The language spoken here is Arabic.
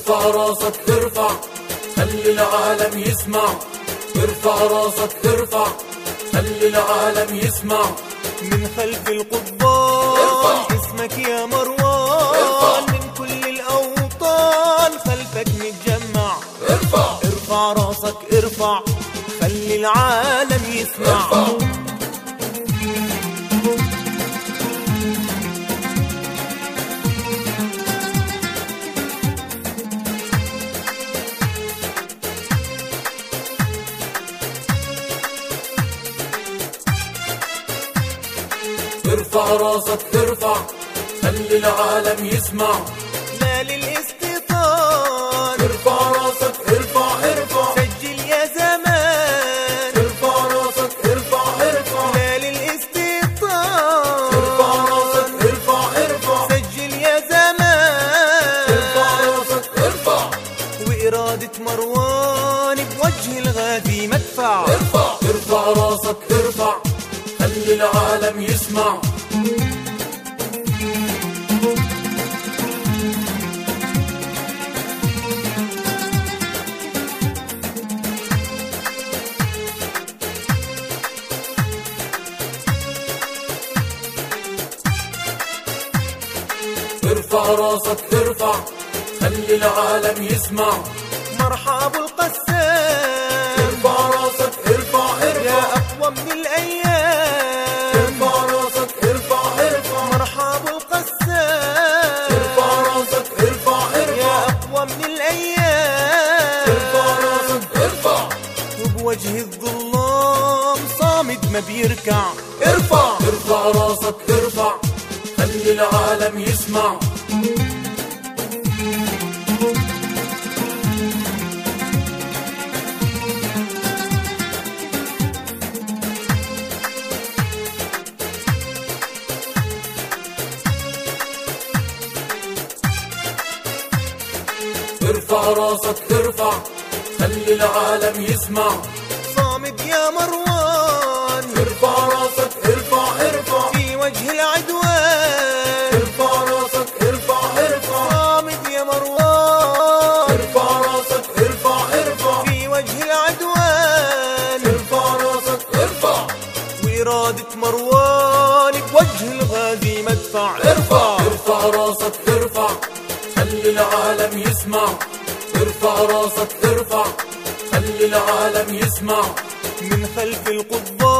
ارفع راسك ارفع، خلي العالم يسمع. ارفع راسك ارفع، خلي العالم يسمع. من خلف القضبان اسمك يا مروان، من كل الأوطان خلفك نتجمع. ارفع راسك ارفع، خلي العالم يسمع. ارفع راسك ارفع، خلي العالم يسمع. لا للاستيطان، ارفع راسك ارفع ارفع، سجل يا زمان. ارفع راسك ارفع ارفع، لا للاستيطان، ارفع راسك ارفع ارفع، سجل يا زمان. ارفع راسك ارفع، وإرادة مروان بوجه الغازي مدفع. ارفع راسك ارفع، خلي العالم يسمع. ارفع راسك ارفع، خلي العالم يسمع. مرحب القسام، ارفع راسك ارفع ارفع، يا أقوى من الأيام. ارفع راسك ارفع ارفع، مرحب القسام، ارفع راسك ارفع ارفع، يا أقوى من الأيام. ارفع راسك ارفع، وبوجه الظلام صامد ما بيركع. ارفع راسك ارفع، خلي العالم يسمع. ارفع راسك ارفع، خلي العالم يسمع. صامد يا مروان، ارفع راسك ارفع ارفع، في وجه العدوان. ارفع راسك ارفع ارفع، صامد يا مروان، ارفع راسك ارفع ارفع، في وجه العدوان. ارفع راسك ارفع، وإرادة مروان بوجه الغازي مدفع. ارفع راسك ارفع، خلي العالم يسمع. ارفع راسك ارفع، خلي العالم يسمع. من خلف القضبان